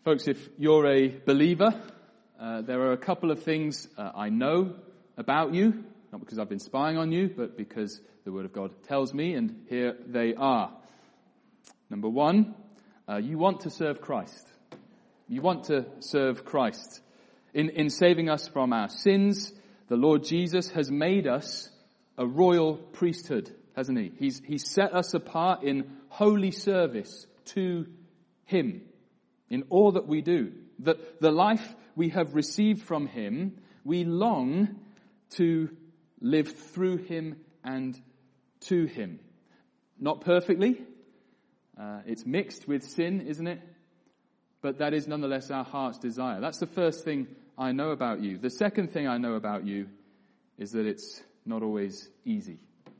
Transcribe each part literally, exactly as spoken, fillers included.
Folks, if you're a believer, uh, there are a couple of things uh, I know about you, not because I've been spying on you, but because the Word of God tells me, and here they are. Number one, uh, you want to serve Christ. You want to serve Christ. In, in saving us from our sins, the Lord Jesus has made us a royal priesthood, hasn't he? He's, he's set us apart in holy service to him. In all that we do, that the life we have received from him, we long to live through him and to him. Not perfectly. Uh, it's mixed with sin, isn't it? But that is nonetheless our heart's desire. That's the first thing I know about you. The second thing I know about you is that it's not always easy.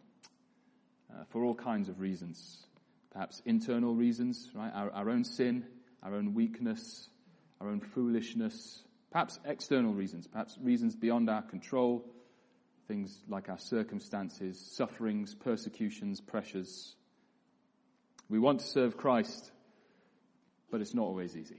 Uh, for all kinds of reasons. Perhaps internal reasons, right? Our, our own sin. Our own weakness, our own foolishness, perhaps external reasons, perhaps reasons beyond our control, things like our circumstances, sufferings, persecutions, pressures. We want to serve Christ, but it's not always easy.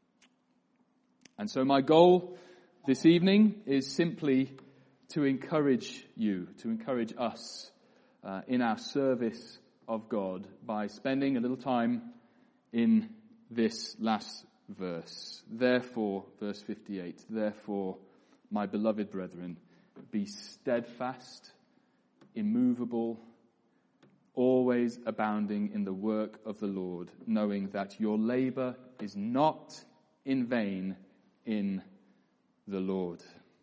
And so my goal this evening is simply to encourage you, to encourage us uh, in our service of God by spending a little time in this last verse. Therefore, verse fifty-eight, therefore, my beloved brethren, be steadfast, immovable, always abounding in the work of the Lord, knowing that your labor is not in vain in the Lord.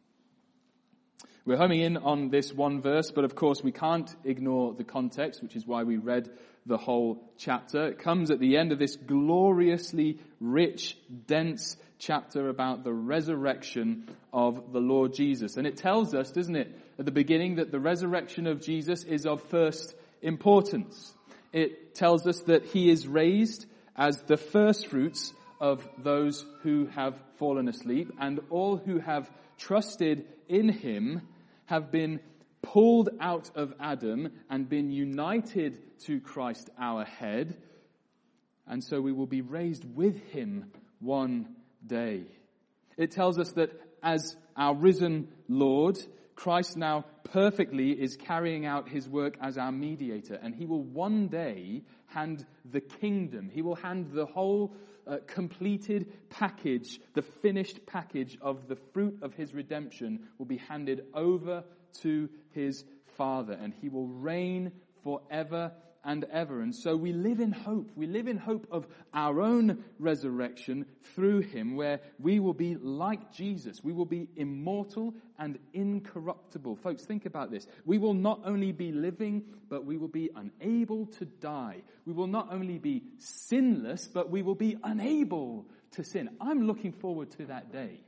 We're homing in on this one verse, but of course we can't ignore the context, which is why we read the whole chapter. It comes at the end of this gloriously rich, dense chapter about the resurrection of the Lord Jesus. And it tells us, doesn't it, at the beginning that the resurrection of Jesus is of first importance. It tells us that he is raised as the first fruits of those who have fallen asleep, and all who have trusted in him have been pulled out of Adam and been united to Christ our head. And so we will be raised with him one day. It tells us that as our risen Lord, Christ now perfectly is carrying out his work as our mediator. And he will one day hand the kingdom. He will hand the whole uh, completed package, the finished package of the fruit of his redemption will be handed over to his Father. And he will reign forever and ever. And so we live in hope. We live in hope of our own resurrection through him, where we will be like Jesus. We will be immortal and incorruptible. Folks, think about this. We will not only be living, but we will be unable to die. We will not only be sinless, but we will be unable to sin. I'm looking forward to that day.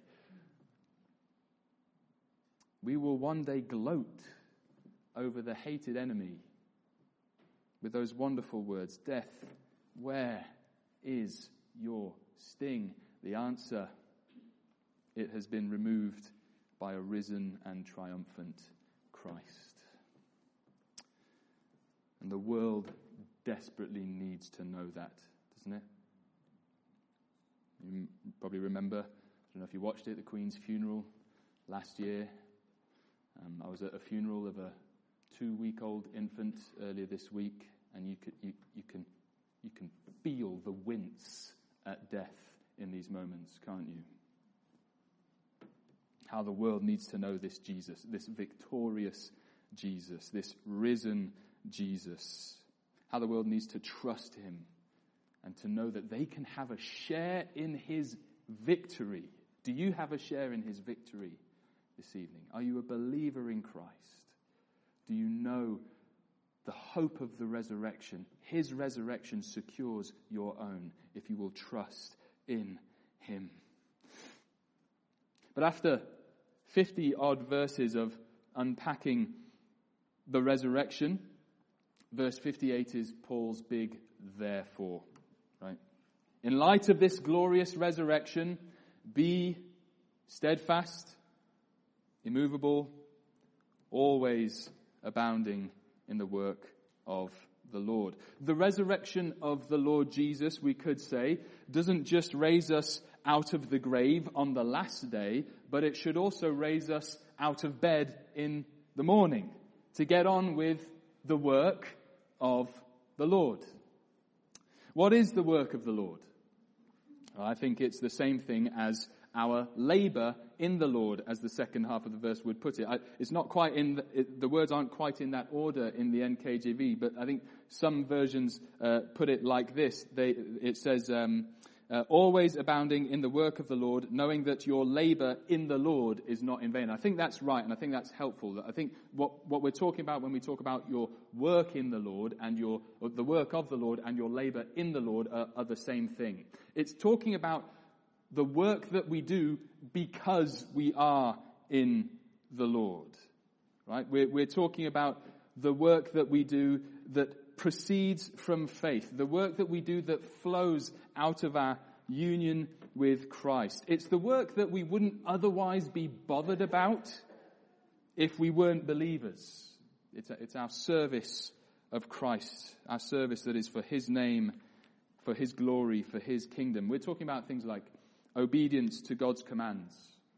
We will one day gloat over the hated enemy with those wonderful words, death, where is your sting? The answer, it has been removed by a risen and triumphant Christ. And the world desperately needs to know that, doesn't it? You probably remember, I don't know if you watched it, the Queen's funeral last year. Um, I was at a funeral of a two-week-old infant earlier this week, and you, could, you, you can you can feel the wince at death in these moments, can't you? How the world needs to know this Jesus, this victorious Jesus, this risen Jesus. How the world needs to trust him and to know that they can have a share in his victory. Do you have a share in his victory this evening? Are you a believer in Christ? Do you know the hope of the resurrection? His resurrection secures your own if you will trust in him. But after fifty odd verses of unpacking the resurrection, verse fifty-eight is Paul's big therefore, right? In light of this glorious resurrection, be steadfast, immovable, always abounding in the work of the Lord. The resurrection of the Lord Jesus, we could say, doesn't just raise us out of the grave on the last day, but it should also raise us out of bed in the morning to get on with the work of the Lord. What is the work of the Lord? Well, I think it's the same thing as our labour in the Lord, as the second half of the verse would put it. I, it's not quite in the, it, the words aren't quite in that order in the N K J V, but I think some versions uh, put it like this. They, it says, um, uh, always abounding in the work of the Lord, knowing that your labour in the Lord is not in vain. I think that's right, and I think that's helpful. I think what, what we're talking about when we talk about your work in the Lord and your or the work of the Lord and your labour in the Lord are, are the same thing. It's talking about the work that we do because we are in the Lord, right? We're, we're talking about the work that we do that proceeds from faith, the work that we do that flows out of our union with Christ. It's the work that we wouldn't otherwise be bothered about if we weren't believers. It's, a, it's our service of Christ, our service that is for His name, for His glory, for His kingdom. We're talking about things like obedience to God's commands,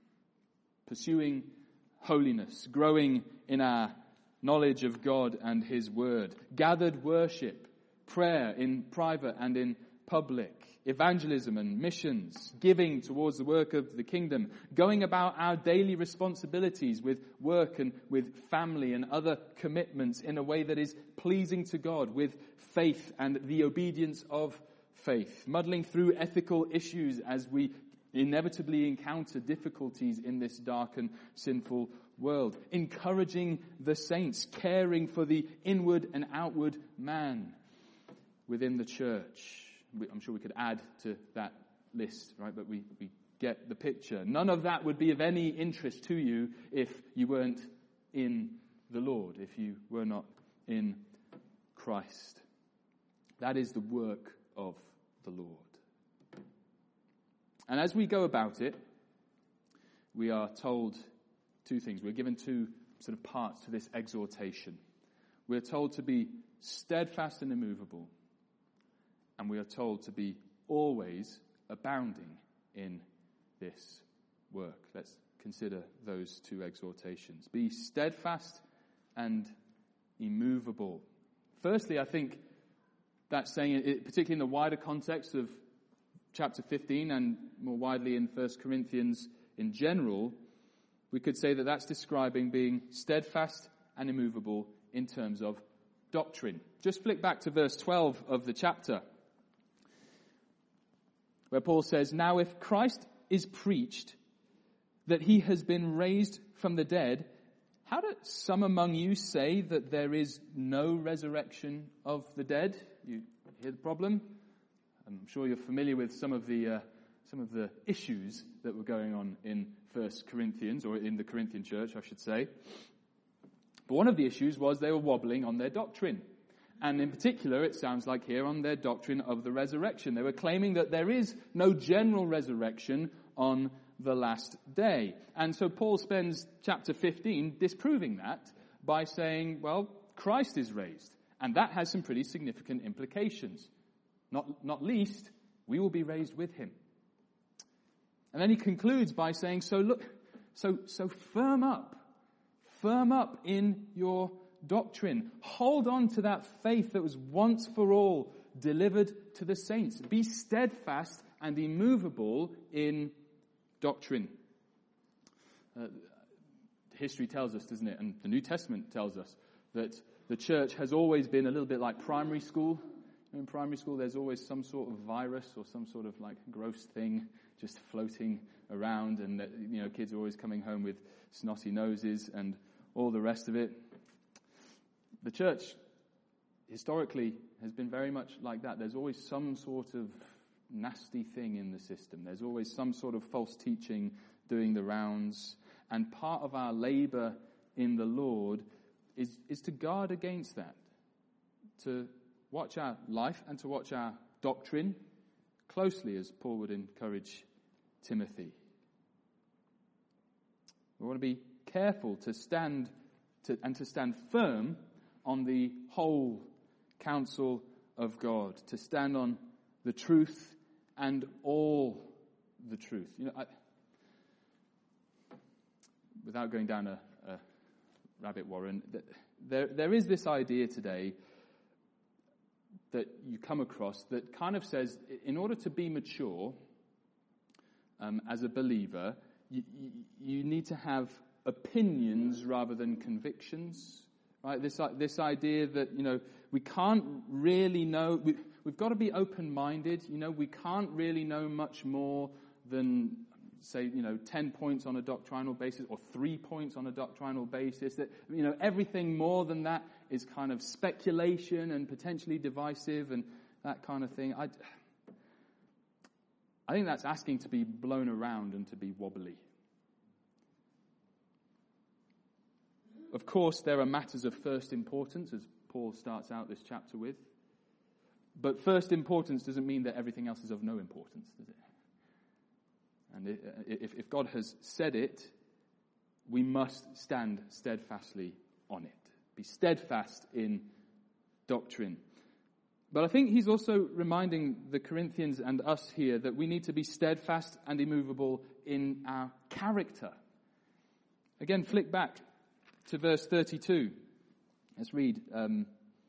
pursuing holiness, growing in our knowledge of God and His word, gathered worship, prayer in private and in public, evangelism and missions, giving towards the work of the kingdom, going about our daily responsibilities with work and with family and other commitments in a way that is pleasing to God, with faith and the obedience of faith, muddling through ethical issues as we inevitably encounter difficulties in this dark and sinful world, encouraging the saints, caring for the inward and outward man within the church. I'm sure we could add to that list, right? But we, we get the picture. None of that would be of any interest to you if you weren't in the Lord, if you were not in Christ. That is the work of the Lord. And as we go about it, we are told two things. We're given two sort of parts to this exhortation. We're told to be steadfast and immovable, and we are told to be always abounding in this work. Let's consider those two exhortations. Be steadfast and immovable. Firstly, I think that's saying, it, particularly in the wider context of chapter fifteen and more widely in First Corinthians in general, we could say that that's describing being steadfast and immovable in terms of doctrine. Just flick back to verse twelve of the chapter, where Paul says, "Now if Christ is preached that He has been raised from the dead, how do some among you say that there is no resurrection of the dead?" You hear the problem? I'm sure you're familiar with some of the uh, some of the issues that were going on in First Corinthians, or in the Corinthian church, I should say. But one of the issues was they were wobbling on their doctrine. And in particular, it sounds like here, on their doctrine of the resurrection. They were claiming that there is no general resurrection on the last day. And so Paul spends chapter fifteen disproving that by saying, well, Christ is raised. And that has some pretty significant implications. Not, not least, we will be raised with Him. And then he concludes by saying, so look, so, so firm up, firm up in your doctrine. Hold on to that faith that was once for all delivered to the saints. Be steadfast and immovable in doctrine. Uh, history tells us, doesn't it, and the New Testament tells us, that the church has always been a little bit like primary school. In primary school, there's always some sort of virus or some sort of like gross thing just floating around, and that, you know, kids are always coming home with snotty noses and all the rest of it. The church historically has been very much like that. There's always some sort of nasty thing in the system. There's always some sort of false teaching doing the rounds. And part of our labor in the Lord is, is to guard against that, to watch our life and to watch our doctrine closely, as Paul would encourage Timothy. We want to be careful to stand to, and to stand firm on the whole counsel of God, to stand on the truth and all the truth. You know, I, without going down a, a rabbit warren, there there is this idea today that you come across that kind of says, in order to be mature um, as a believer, you, you, you need to have opinions rather than convictions. Right? This this idea that, you know, we can't really know, we, we've got to be open-minded. You know, we can't really know much more than, say, you know, ten points on a doctrinal basis or three points on a doctrinal basis. That, you know, everything more than that is kind of speculation and potentially divisive and that kind of thing. I, I think that's asking to be blown around and to be wobbly. Of course, there are matters of first importance, as Paul starts out this chapter with. But first importance doesn't mean that everything else is of no importance, does it? And if, if God has said it, we must stand steadfastly on it. Be steadfast in doctrine. But I think he's also reminding the Corinthians and us here that we need to be steadfast and immovable in our character. Again, flick back to verse thirty-two. Let's read. Um,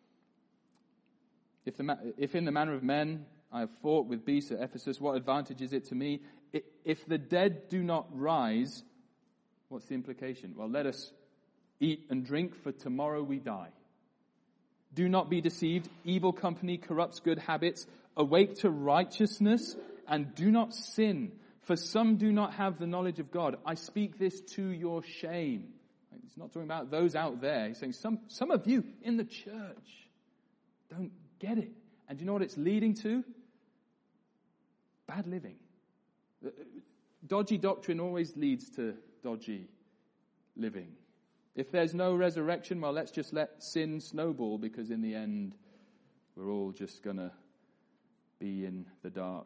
if, the ma- if in the manner of men I have fought with beasts at Ephesus, what advantage is it to me? If the dead do not rise, what's the implication? Well, let us eat and drink, for tomorrow we die. Do not be deceived. Evil company corrupts good habits. Awake to righteousness and do not sin, for some do not have the knowledge of God. I speak this to your shame. He's not talking about those out there. He's saying some, some of you in the church don't get it. And do you know what it's leading to? Bad living. Dodgy doctrine always leads to dodgy living. If there's no resurrection, well, let's just let sin snowball, because in the end, we're all just going to be in the dark.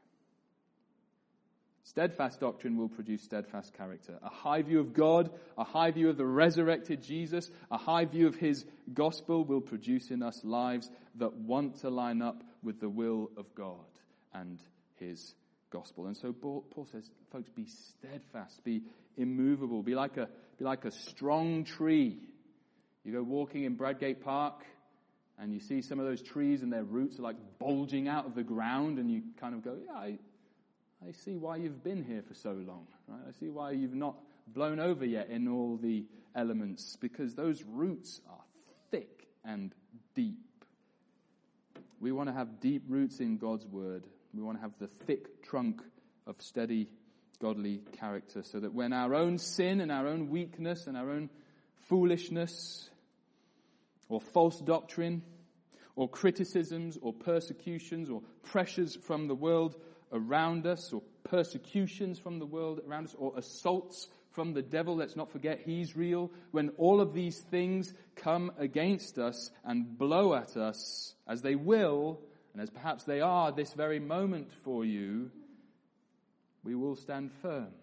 Steadfast doctrine will produce steadfast character. A high view of God, a high view of the resurrected Jesus, a high view of his gospel will produce in us lives that want to line up with the will of God and his gospel. And so Paul says, folks, be steadfast, be immovable, be like a be like a strong tree. You go walking in Bradgate Park and you see some of those trees and their roots are like bulging out of the ground, and you kind of go, yeah, I, I see why you've been here for so long, right? I see why you've not blown over yet in all the elements, because those roots are thick and deep. We want to have deep roots in God's word. We want to have the thick trunk of steady, godly character, so that when our own sin and our own weakness and our own foolishness or false doctrine or criticisms or persecutions or pressures from the world around us or persecutions from the world around us or assaults from the devil, let's not forget he's real. When all of these things come against us and blow at us, as they will, and as perhaps they are this very moment for you, we will stand firm.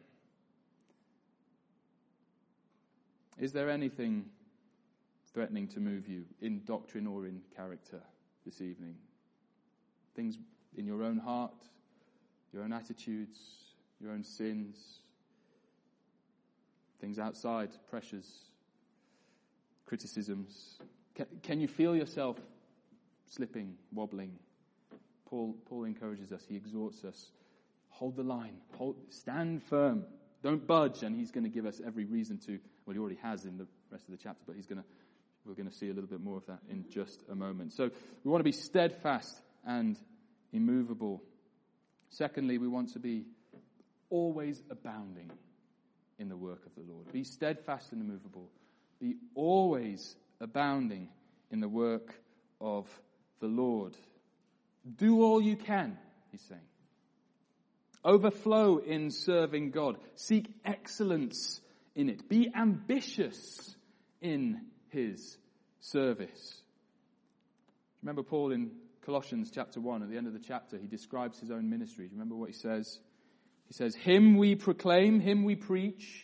Is there anything threatening to move you in doctrine or in character this evening? Things in your own heart, your own attitudes, your own sins, things outside, pressures, criticisms. Can, can you feel yourself slipping, wobbling? Paul, Paul encourages us, he exhorts us, hold the line, hold, stand firm, don't budge, and he's going to give us every reason to, well, he already has in the rest of the chapter, but he's going to, we're going to see a little bit more of that in just a moment. So we want to be steadfast and immovable. Secondly, we want to be always abounding in the work of the Lord. Be steadfast and immovable. Be always abounding in the work of the Lord. Do all you can, he's saying. Overflow in serving God. Seek excellence in it. Be ambitious in his service. Remember Paul in Colossians chapter one, at the end of the chapter, he describes his own ministry. Do you remember what he says? He says, him we proclaim, him we preach,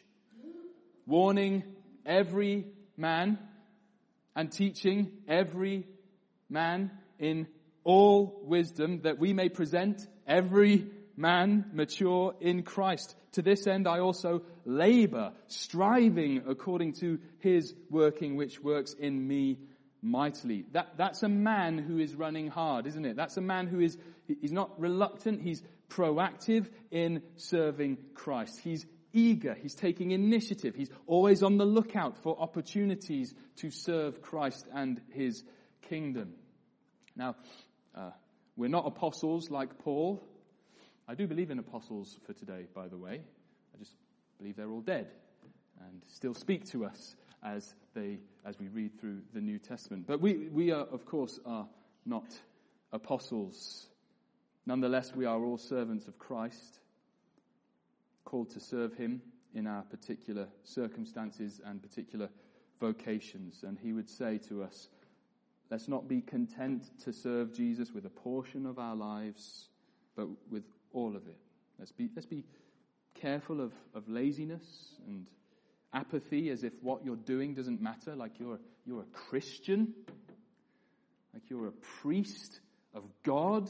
warning every man and teaching every man in all wisdom, that we may present every man mature in Christ. To this end I also labor, striving according to his working, which works in me mightily. That, that's a man who is running hard, isn't it? That's a man who is, he's not reluctant, he's proactive in serving Christ. He's eager, he's taking initiative, he's always on the lookout for opportunities to serve Christ and his kingdom. Now, uh, we're not apostles like Paul. I do believe in apostles for today, by the way. I just believe they're all dead and still speak to us as they, as we read through the New Testament. But we, we are, of course, are not apostles. Nonetheless, we are all servants of Christ, called to serve him in our particular circumstances and particular vocations. And he would say to us, let's not be content to serve Jesus with a portion of our lives, but with all of it. Let's be, let's be careful of, of laziness and apathy, as if what you're doing doesn't matter, like you're, you're a Christian, like you're a priest of God.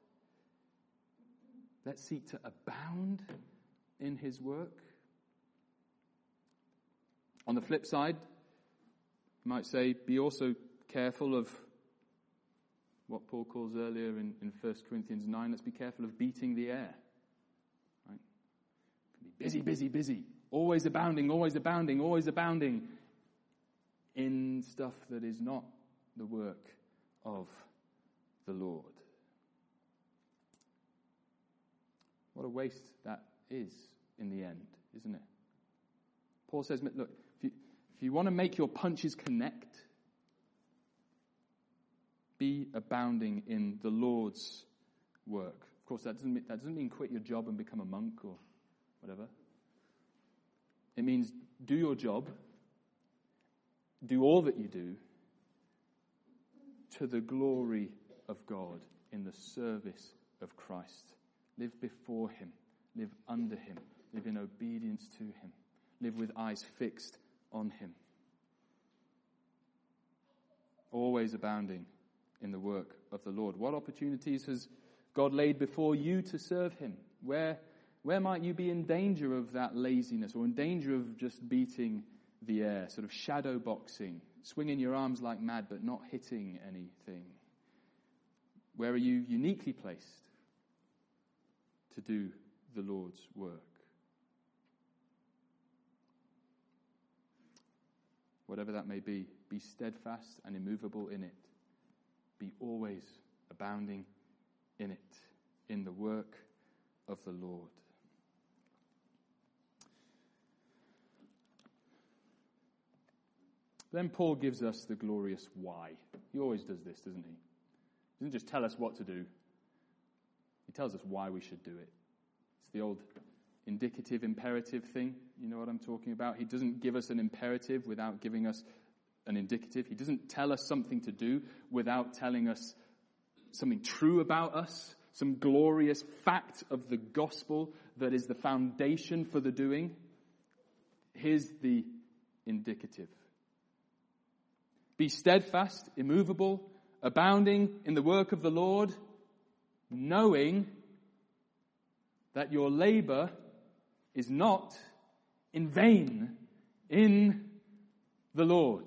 Let's seek to abound in his work. On the flip side, you might say, be also careful of what Paul calls earlier in, in First Corinthians nine. Let's be careful of beating the air. Right? Be busy, busy, busy. Always abounding, always abounding, always abounding in stuff that is not the work of the Lord. What a waste that is in the end, isn't it? Paul says, look, if you, if you want to make your punches connect, be abounding in the Lord's work. Of course, that doesn't mean, that doesn't mean quit your job and become a monk or whatever. It means do your job, do all that you do to the glory of God in the service of Christ. Live before him, live under him, live in obedience to him, live with eyes fixed on him. Always abounding in the work of the Lord. What opportunities has God laid before you to serve him? Where, where might you be in danger of that laziness, or in danger of just beating the air, sort of shadow boxing, swinging your arms like mad but not hitting anything? Where are you uniquely placed to do the Lord's work? Whatever that may be, be steadfast and immovable in it. Be always abounding in it, in the work of the Lord. Then Paul gives us the glorious why. He always does this, doesn't he? He doesn't just tell us what to do. He tells us why we should do it. It's the old indicative imperative thing. You know what I'm talking about? He doesn't give us an imperative without giving us an indicative. He doesn't tell us something to do without telling us something true about us, some glorious fact of the gospel that is the foundation for the doing. Here's the indicative. Be steadfast, immovable, abounding in the work of the Lord, knowing that your labor is not in vain in the Lord.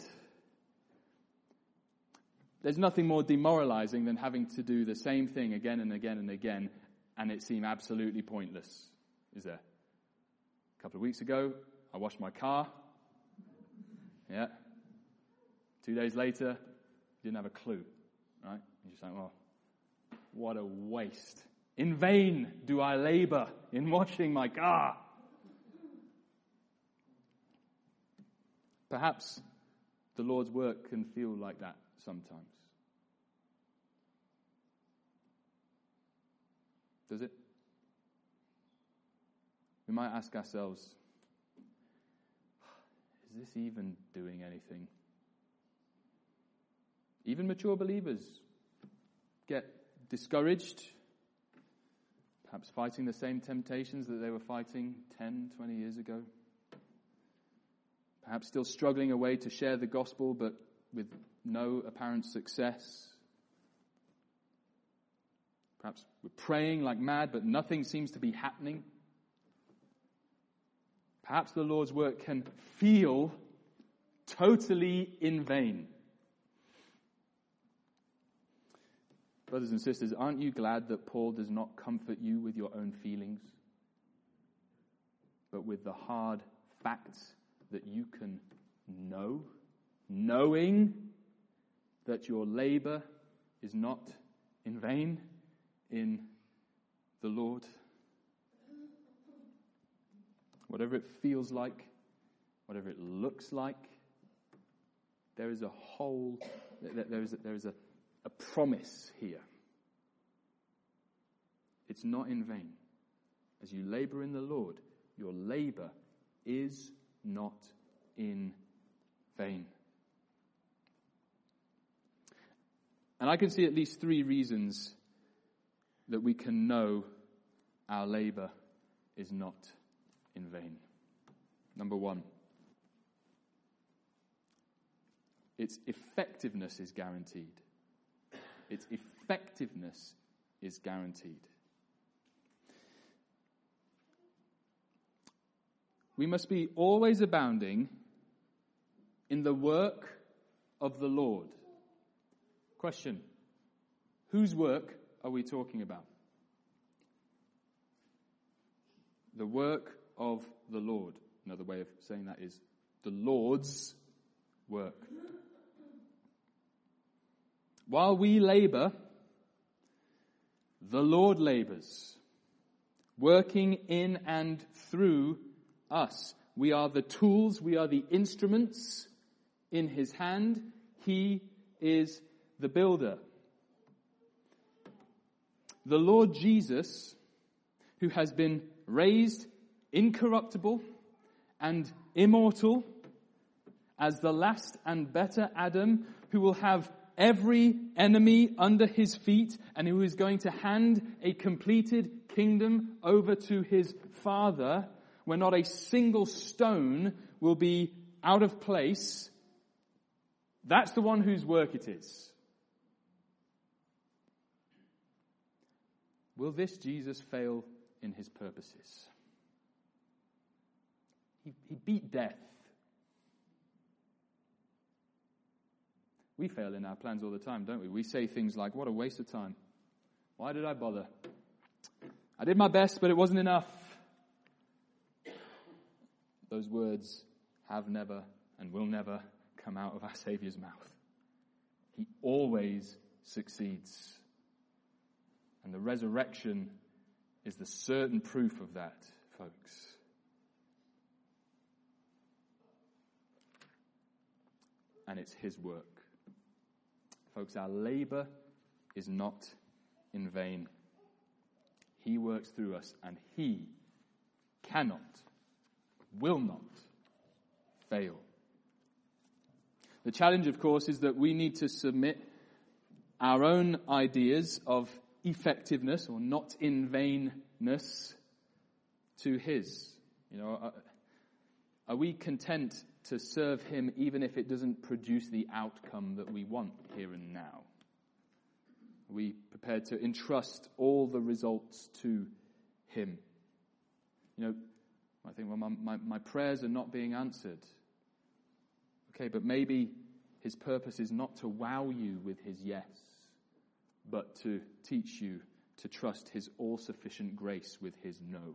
There's nothing more demoralizing than having to do the same thing again and again and again, and it seem absolutely pointless, is there? A couple of weeks ago, I washed my car. Yeah. Two days later, didn't have a clue, right? You're just like, well, what a waste. In vain do I labor in washing my car. Perhaps the Lord's work can feel like that sometimes. Does it? We might ask ourselves, is this even doing anything? Even mature believers get discouraged, perhaps fighting the same temptations that they were fighting ten, twenty years ago. Perhaps still struggling a way to share the gospel, but with no apparent success. Perhaps we're praying like mad, but nothing seems to be happening. Perhaps the Lord's work can feel totally in vain. Brothers and sisters, aren't you glad that Paul does not comfort you with your own feelings, but with the hard facts that you can know, knowing that your labor is not in vain in the Lord? Whatever it feels like, whatever it looks like, there is a whole, there is a, there is a, a promise here. It's not in vain. As you labor in the Lord, your labor is not in vain. And I can see at least three reasons that we can know our labor is not in vain. Number one, its effectiveness is guaranteed. Its effectiveness is guaranteed. We must be always abounding in the work of the Lord. Question: whose work are we talking about? The work of the Lord. Another way of saying that is the Lord's work. While we labor, the Lord labors, working in and through us. We are the tools, we are the instruments in His hand. He is the builder. The Lord Jesus, who has been raised incorruptible and immortal as the last and better Adam, who will have every enemy under his feet and who is going to hand a completed kingdom over to his Father, where not a single stone will be out of place. That's the one whose work it is. Will this Jesus fail in his purposes? He, he beat death. We fail in our plans all the time, don't we? We say things like, what a waste of time. Why did I bother? I did my best, but it wasn't enough. Those words have never and will never come out of our Saviour's mouth. He always succeeds. And the resurrection is the certain proof of that, folks. And it's His work. Folks, our labor is not in vain. He works through us, and He cannot, will not fail. The challenge, of course, is that we need to submit our own ideas of effectiveness or not in vainness to His. You know, are, are we content to serve Him even if it doesn't produce the outcome that we want here and now? Are we prepared to entrust all the results to Him? You know, I think, well, my, my, my prayers are not being answered. Okay, but maybe His purpose is not to wow you with His yes, but to teach you to trust His all-sufficient grace with His no.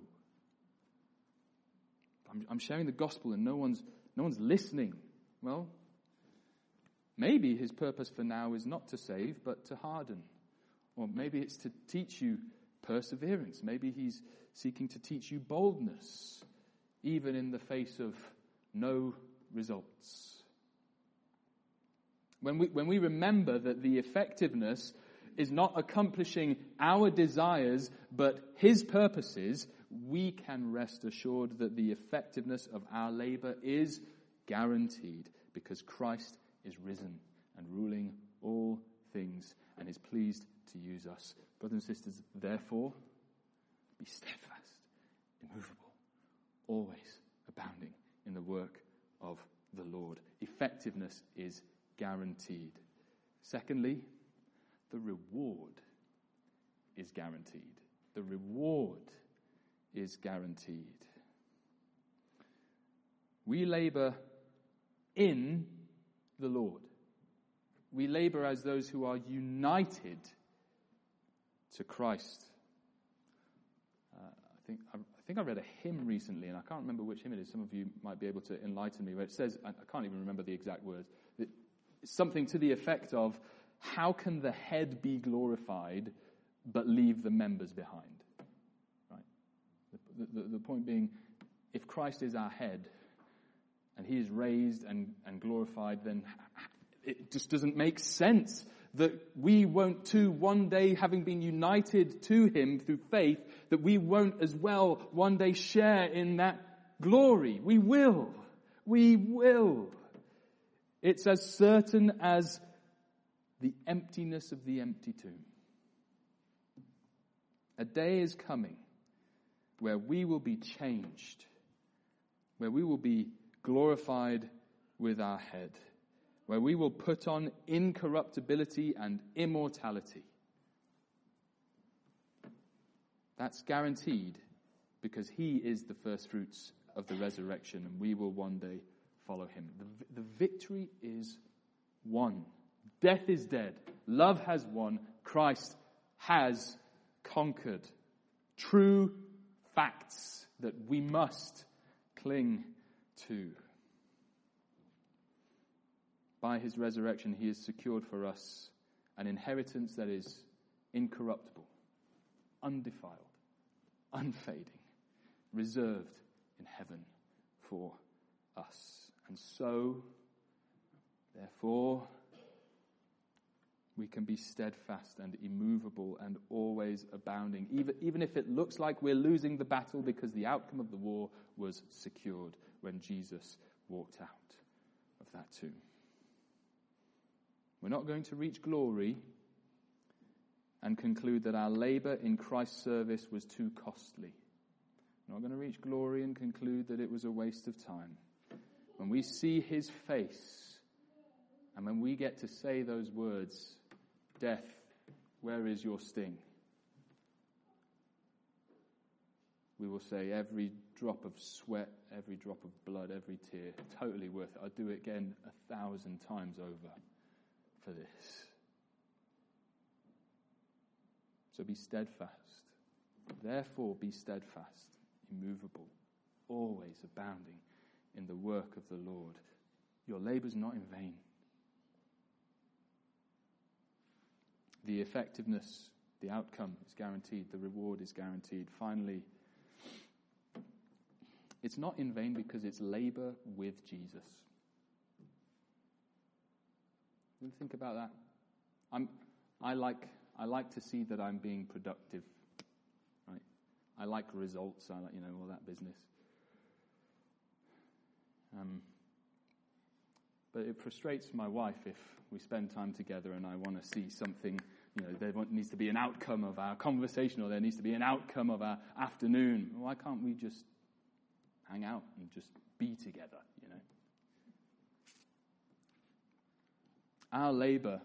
I'm, I'm sharing the gospel and no one's no one's listening. Well, maybe His purpose for now is not to save, but to harden. Or maybe it's to teach you perseverance. Maybe He's seeking to teach you boldness, even in the face of no results. When we, when we remember that the effectiveness is not accomplishing our desires, but His purposes, we can rest assured that the effectiveness of our labor is guaranteed, because Christ is risen and ruling all things and is pleased to use us. Brothers and sisters, therefore, be steadfast, immovable, always abounding in the work of the Lord. Effectiveness is guaranteed. Secondly, the reward is guaranteed. The reward is guaranteed. We labor in the Lord. We labor as those who are united to Christ. Uh, I think I, I think I read a hymn recently, and I can't remember which hymn it is. Some of you might be able to enlighten me. Where it says, I, I can't even remember the exact words. It's something to the effect of, "How can the head be glorified, but leave the members behind?" Right. The, the, the point being, if Christ is our head, and he is raised and, and glorified, then it just doesn't make sense that we won't too one day, having been united to him through faith, that we won't as well one day share in that glory. We will. We will. It's as certain as the emptiness of the empty tomb. A day is coming where we will be changed, where we will be glorified with our head, where we will put on incorruptibility and immortality. That's guaranteed because he is the first fruits of the resurrection, and we will one day follow him. The, the victory is won. Death is dead. Love has won. Christ has conquered. True facts that we must cling to. By his resurrection, he has secured for us an inheritance that is incorruptible, undefiled, unfading, reserved in heaven for us. And so, therefore, we can be steadfast and immovable and always abounding, even, even if it looks like we're losing the battle, because the outcome of the war was secured when Jesus walked out of that tomb. We're not going to reach glory and conclude that our labor in Christ's service was too costly. We're not going to reach glory and conclude that it was a waste of time. When we see his face, and when we get to say those words, "Death, where is your sting?" we will say, every drop of sweat, every drop of blood, every tear, totally worth it. I'd do it again a thousand times over for this. So be steadfast. Therefore be steadfast, immovable, always abounding in the work of the Lord. Your labor's not in vain. The effectiveness, the outcome is guaranteed. The reward is guaranteed. Finally, it's not in vain because it's labor with Jesus. You think about that? I'm, I like, I like to see that I'm being productive, right? I like results. I like, you know, all that business. Um, but it frustrates my wife if we spend time together and I want to see something, you know, there needs to be an outcome of our conversation, or there needs to be an outcome of our afternoon. Why can't we just hang out and just be together, you know? Our labor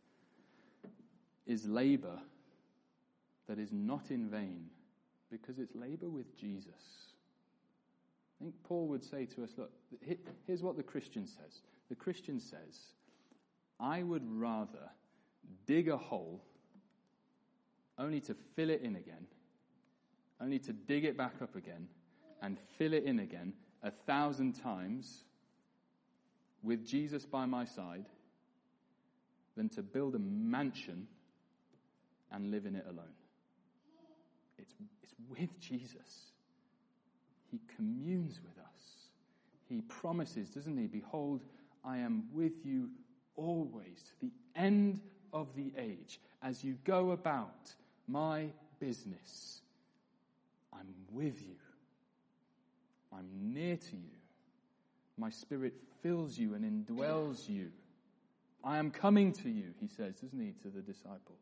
is labor that is not in vain because it's labor with Jesus. I think Paul would say to us, look, here's what the Christian says. The Christian says, I would rather dig a hole only to fill it in again, only to dig it back up again and fill it in again a thousand times with Jesus by my side than to build a mansion and live in it alone. It's, it's with Jesus. He communes with us. He promises, doesn't he? Behold, I am with you always to the end of the age. As you go about my business, I'm with you. I'm near to you. My spirit fills you and indwells you. I am coming to you, he says, doesn't he, to the disciples?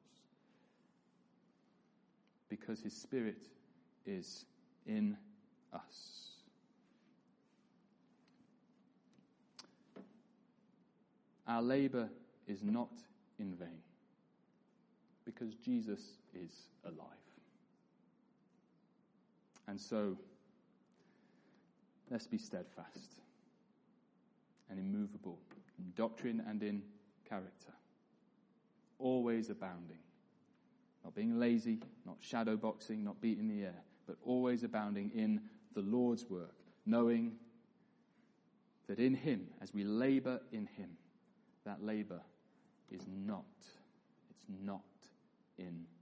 Because his spirit is in us. Our labor is not in vain because Jesus is alive. And so, let's be steadfast and immovable in doctrine and in character, always abounding, not being lazy, not shadow boxing, not beating the air, but always abounding in the Lord's work, knowing that in him, as we labor in him, that labor is not, it's not in